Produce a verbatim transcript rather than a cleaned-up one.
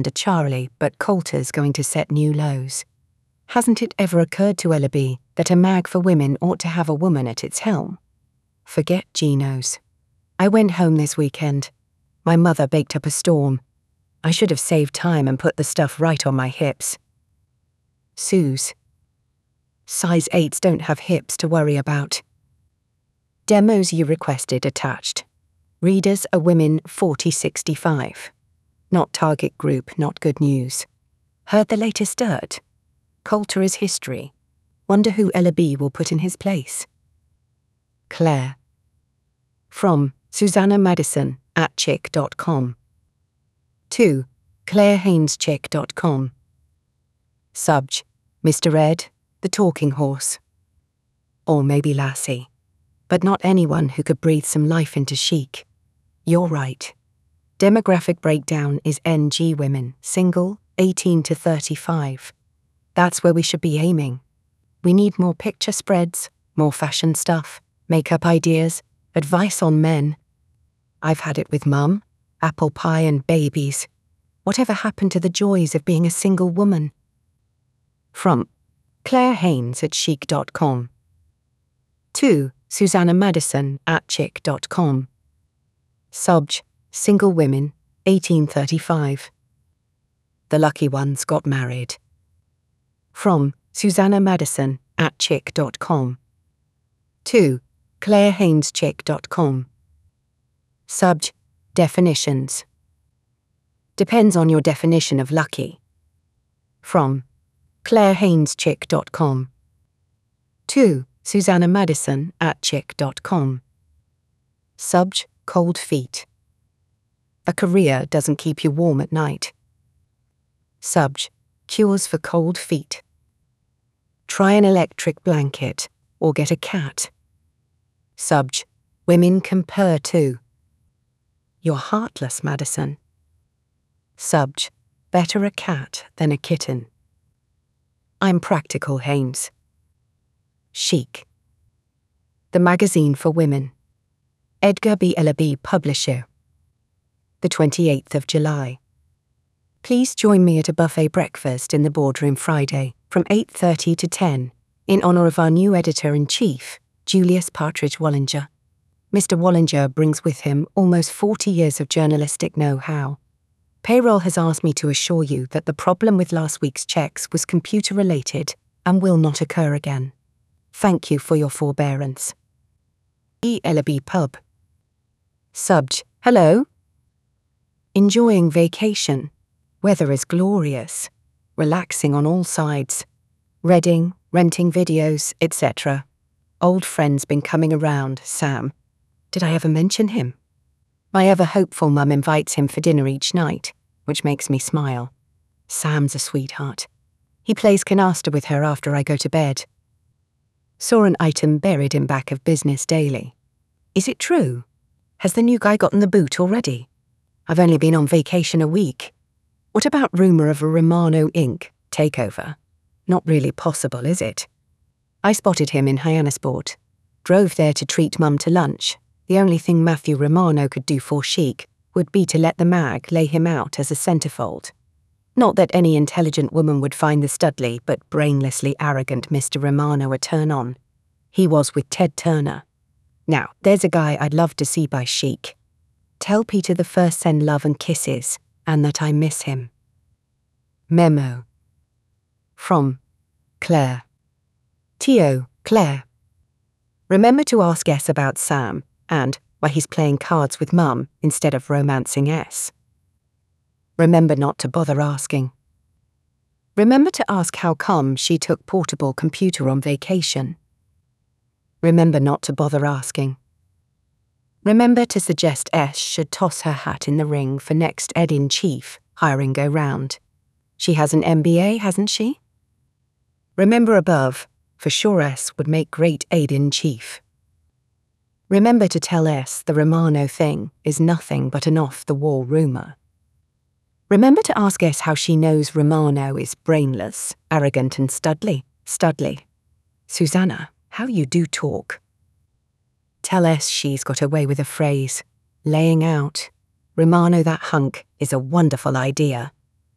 to Charlie, but Coulter's going to set new lows. Hasn't it ever occurred to Ellaby that a mag for women ought to have a woman at its helm? Forget Genos. I went home this weekend. My mother baked up a storm. I should have saved time and put the stuff right on my hips. Suze. Size eights don't have hips to worry about. Demos you requested attached. Readers are women forty sixty-five. Not target group, not good news. Heard the latest dirt? Coulter is history. Wonder who Ellaby will put in his place. Claire. From Susanna Madison at chick dot com. To claire haynes chick dot com. Subj. Mister Ed, the talking horse. Or maybe Lassie. But not anyone who could breathe some life into chic. You're right. Demographic breakdown is N G women, single, eighteen to thirty-five. That's where we should be aiming. We need more picture spreads, more fashion stuff, makeup ideas, advice on men. I've had it with mum, apple pie and babies. Whatever happened to the joys of being a single woman? From Claire Haynes at chic dot com. To Susanna Madison at chick dot com. Subj. Single women, eighteen thirty-five. The lucky ones got married. From Susanna Madison at chick dot com. To claire haynes chick dot com. Subj. Definitions. Depends on your definition of lucky. From claire haynes chick dot com. To Susanna Madison at chick dot com. Subj. Cold feet. A career doesn't keep you warm at night. Subj. Cures for cold feet. Try an electric blanket or get a cat. Subj. Women can purr too. You're heartless, Madison. Subj. Better a cat than a kitten. I'm practical, Haynes. Chic. The magazine for women. Edgar B. Ellaby, publisher. The twenty-eighth of July. Please join me at a buffet breakfast in the boardroom Friday from eight thirty to ten in honor of our new editor-in-chief, Julius Partridge Wallinger. Mister Wallinger brings with him almost forty years of journalistic know-how. Payroll has asked me to assure you that the problem with last week's checks was computer-related and will not occur again. Thank you for your forbearance. E. Ellaby Pub. Subj. Hello. Enjoying vacation. Weather is glorious. Relaxing on all sides. Reading, renting videos, et cetera. Old friends been coming around, Sam. Did I ever mention him? My ever-hopeful mum invites him for dinner each night, which makes me smile. Sam's a sweetheart. He plays canasta with her after I go to bed. Saw an item buried in back of Business Daily. Is it true? Has the new guy gotten the boot already? I've only been on vacation a week. What about rumour of a Romano Incorporated takeover? Not really possible, is it? I spotted him in Hyannisport. Drove there to treat Mum to lunch. The only thing Matthew Romano could do for chic would be to let the mag lay him out as a centerfold. Not that any intelligent woman would find the studly but brainlessly arrogant Mister Romano a turn-on. He was with Ted Turner. Now, there's a guy I'd love to see by chic. Tell Peter the first send love and kisses, and that I miss him. Memo. From Claire. Tio, Claire. Remember to ask S about Sam, and why he's playing cards with Mum instead of romancing S. Remember not to bother asking. Remember to ask how come she took portable computer on vacation. Remember not to bother asking. Remember to suggest S should toss her hat in the ring for next Ed-in-Chief, hiring go round. She has an M B A, hasn't she? Remember above, for sure S would make great Aid-in-Chief. Remember to tell S the Romano thing is nothing but an off-the-wall rumour. Remember to ask S how she knows Romano is brainless, arrogant and studly. Studly. Susanna, how you do talk. Tell S she's got away with a phrase. Laying out. Romano that hunk is a wonderful idea.